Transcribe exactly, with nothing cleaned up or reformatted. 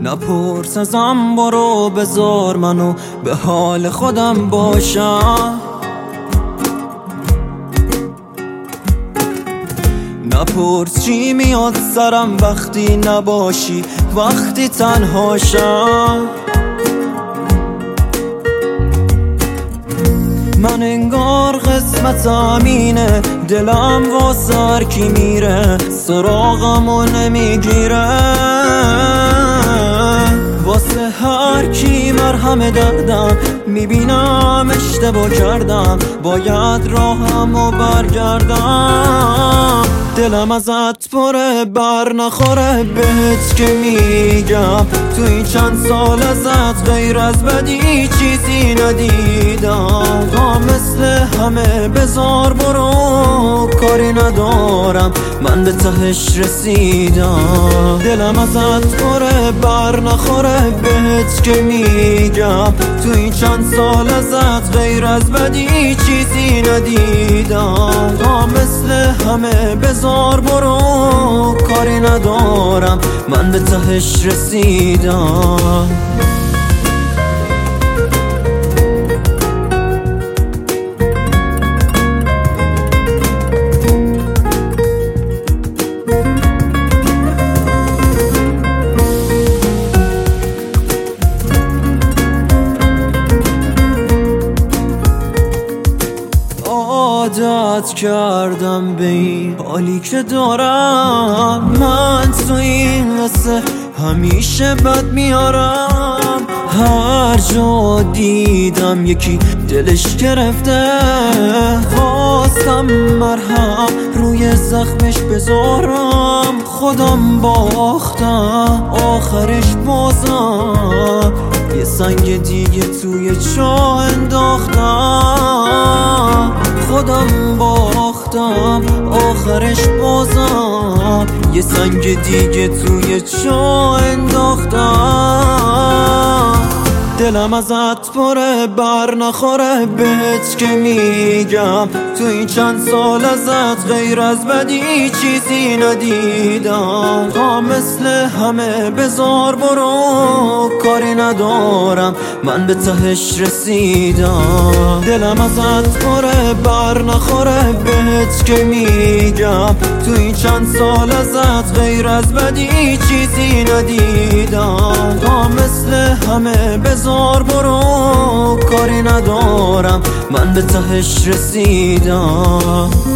نپرس ازم، برو بذار منو به حال خودم باشم. نپرس چی میاد سرم وقتی نباشی، وقتی تنهاشم. من انگار قسمتم اینه، دلم واسه هر کی میره سراغمو نمیگیره. واسه هر کی مرهم دردم، میبینم اشتباه کردم، باید راهمو برگردم. دلم ازت پره بر نخوره بهت که میگم، تو این چند سال ازت غیر از بدی چیزی ندیدم. تا مثل همه بذار برو، کاری ندارم من به تهش رسیدم. دلم ازت پره بر نخوره بهت که میگم، تو این چند سال ازت غیر از بدی چیزی ندیدم. تا مثل همه بذار برو، کاری ندارم من به تهش رسیدم. عادت کردم به این حالی که دارم، من تو این قصه همیشه بد میارم. هر جا دیدم یکی دلش گرفته، خواستم مرهم روی زخمش بذارم. خودم باختم آخرش بازم، یه سنگ دیگه توی چاه انداختم. خودم باختم آخرش بازم، یه سنگ دیگه توی چاه انداختم. دلم ازت پره بر نخوره بهت که میگم، تو این چند سال ازت غیر از بدی چیزی ندیدم. تا مثل همه بذار برو، کاری ندارم من به تهش رسیدم. دلم ازت پره بر نخوره بهت که میگم، تو این چند سال ازت غیر از بدی چیزی ندیدم. تا مثل همه بذار برو، کاری ندارم من به تهش رسیدم.